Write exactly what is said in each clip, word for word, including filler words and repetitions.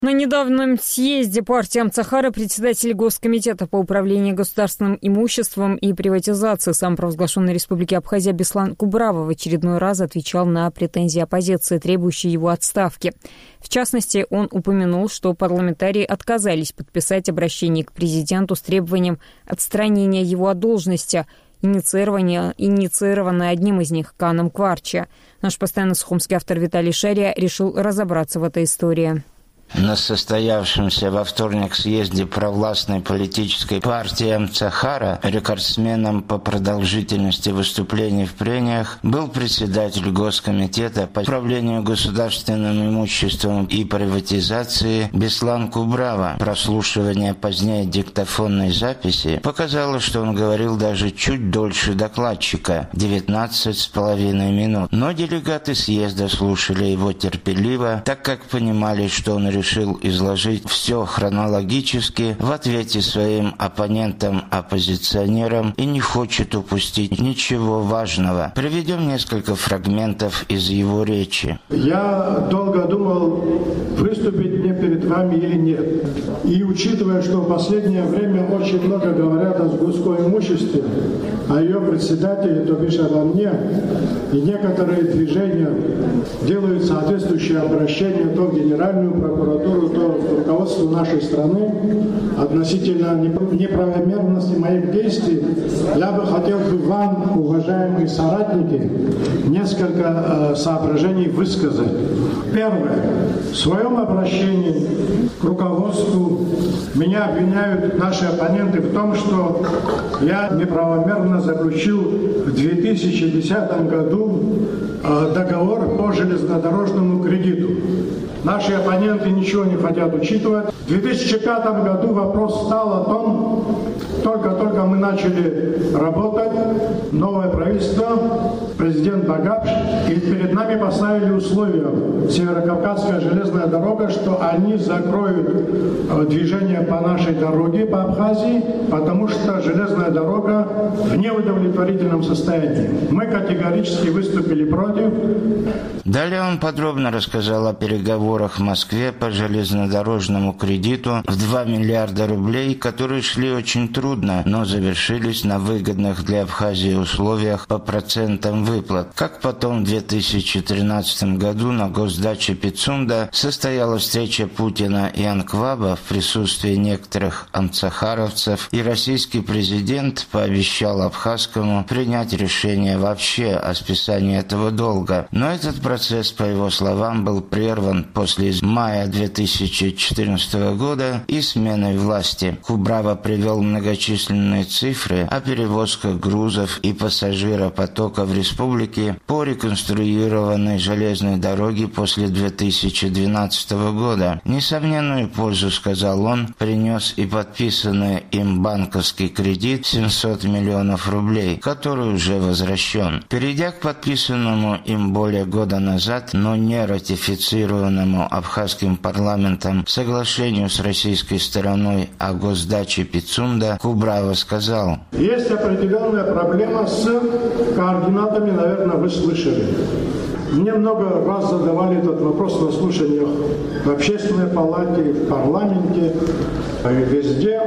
На недавнем съезде партии Амцахара председатель Госкомитета по управлению государственным имуществом и приватизации самопровозглашенной Республики Абхазия Беслан Кубрава в очередной раз отвечал на претензии оппозиции, требующие его отставки. В частности, он упомянул, что парламентарии отказались подписать обращение к президенту с требованием отстранения его от должности, инициированное, инициированное одним из них, Каном Кварчи. Наш постоянный сухумский автор Виталий Шария решил разобраться в этой истории. На состоявшемся во вторник съезде провластной политической партии Амцахара рекордсменом по продолжительности выступлений в прениях был председатель Госкомитета по управлению государственным имуществом и приватизации Беслан Кубрава. Прослушивание позднее диктофонной записи показало, что он говорил даже чуть дольше докладчика – девятнадцать с половиной минут. Но делегаты съезда слушали его терпеливо, так как понимали, что он решил решил изложить все хронологически в ответе своим оппонентам-оппозиционерам и не хочет упустить ничего важного. Приведем несколько фрагментов из его речи. Я долго думал, выступить мне перед вами или нет. И учитывая, что в последнее время очень много говорят о сгустском имуществе, о ее председателе, то бишь обо мне, и некоторые движения делают соответствующие обращения то в Генеральную прокуратуру, то в руководство нашей страны относительно неправомерности моих действий, я бы хотел бы вам, уважаемые соратники, несколько э, соображений высказать. Первое. В своем обращении к руководству меня обвиняют наши оппоненты в том, что я неправомерно заключил в две тысячи десятом году э, договор по железнодорожному кредиту. Наши оппоненты ничего не хотят учитывать. В две тысячи пятом году вопрос стал о том, только-только мы начали работать, новое правительство, президент Багапш, и перед нами поставили условия, Северокавказская железная дорога, что они закроют движение по нашей дороге, по Абхазии, потому что железная дорога в неудовлетворительном состоянии. Мы категорически выступили против. Далее он подробно рассказал о переговорах в Москве по железнодорожному кредиту в два миллиарда рублей, которые шли очень трудно, но завершились на выгодных для Абхазии условиях по процентам выплат. Как потом в две тысячи тринадцатом году на госдаче Пицунда состоялась встреча Путина и Анкваба в присутствии некоторых амцахаровцев, и российский президент пообещал абхазскому принять решение вообще о списании этого долга. Но этот процесс, по его словам, был прерван после мая две тысячи четырнадцатого года и сменой власти. Кубрава привел многочисленные цифры о перевозках грузов и пассажиропотока в республике по реконструированной железной дороге после две тысячи двенадцатого года. Несомненную пользу, сказал он, принес и подписанный им банковский кредит семьсот миллионов рублей, который уже возвращен. Перейдя к подписанному им более года назад, но не ратифицированному абхазским парламентом соглашению с российской стороной о госдаче Пицунда, Кубрава сказал: есть определенная проблема с координатами, наверное, вы слышали. Мне много раз задавали этот вопрос на слушаниях в общественной палате, в парламенте, и везде.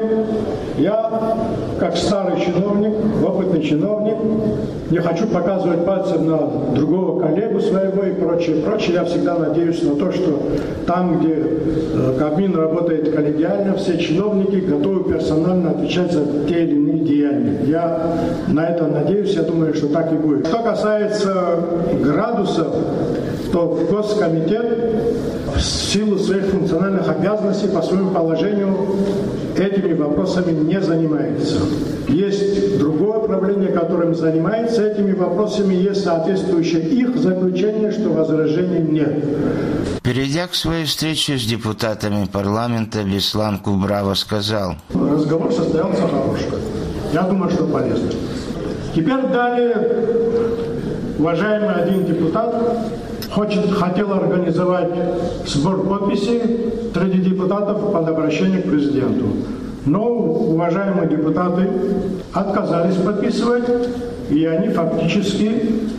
Я, как старый чиновник, опытный чиновник, не хочу показывать пальцем на другого коллегу своего и прочее, прочее. Я всегда надеюсь на то, что там, где э, Кабмин работает коллегиально, все чиновники готовы персонально отвечать за те или иные деяния. Я на это надеюсь, я думаю, что так и будет. Что касается градусов, то Госкомитет в силу своих функциональных обязанностей по своему положению этими вопросами не занимается. Есть другое управление, которым занимается этими вопросами, есть соответствующее их заключение, что возражений нет. Перейдя к своей встрече с депутатами парламента, Беслан Кубрава сказал: разговор состоялся хороший. Я думаю, что полезно. Теперь далее уважаемый один депутат хочет, хотел организовать сбор подписей среди депутатов под обращение к президенту. Но уважаемые депутаты отказались подписывать, и они фактически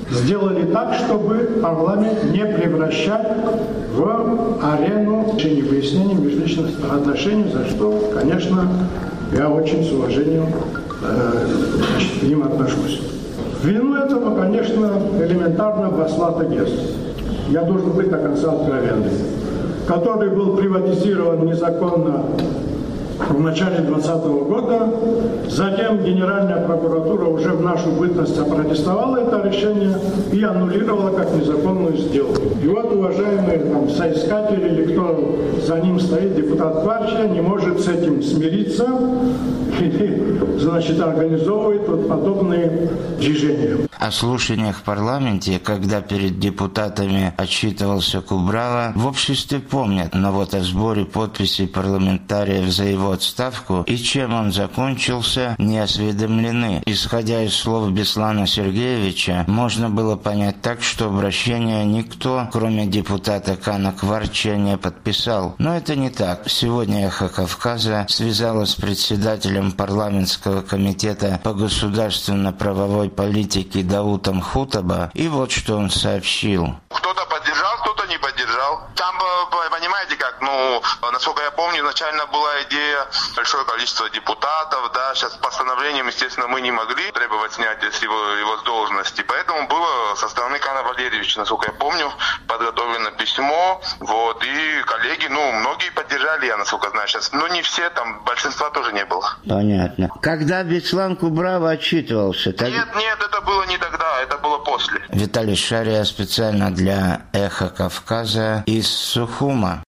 сделали так, чтобы парламент не превращать в арену выяснения межличных отношений, за что, конечно, я очень с уважением э, к ним отношусь. Вину этого, конечно, элементарно Баслата Гес. Я должен быть до конца откровенным. Который был приватизирован незаконно в начале двадцатого года. Затем Генеральная прокуратура уже в нашу бытность опротестовала это решение и аннулировала как незаконную сделку. И вот, уважаемые там, соискатели или кто за ним стоит, депутат партии, не может с этим смириться и, значит, организовывает вот подобные движения. О слушаниях в парламенте, когда перед депутатами отчитывался Кубрава, в обществе помнят, но вот о сборе подписей парламентариев за его отставку и чем он закончился, не осведомлены. Исходя из слов Беслана Сергеевича, можно было понять так, что обращение никто, кроме депутата Кана Кварча, не подписал. Но это не так. Сегодня «Эхо Кавказа» связалась с председателем парламентского комитета по государственно-правовой политике Даутом Хутаба, и вот что он сообщил. Кто-то поддержал, кто-то не поддержал. Там, понимаете как, ну, насколько я помню, изначально была идея большое количество депутатов, да, сейчас постановлением, естественно, мы не могли требовать снятия с его, его с должности, поэтому было со стороны Кана Валерьевича, насколько я помню, подготовлено письмо, вот, и коллеги, ну, многие поддержали, я насколько знаю сейчас, но не все, там, большинства тоже не было. Понятно. Когда Беслан Кубрава отчитывался? Так... Нет, нет, это было не тогда, это было после. Виталий Шария специально для «Эхо Кавказа» из Сухума.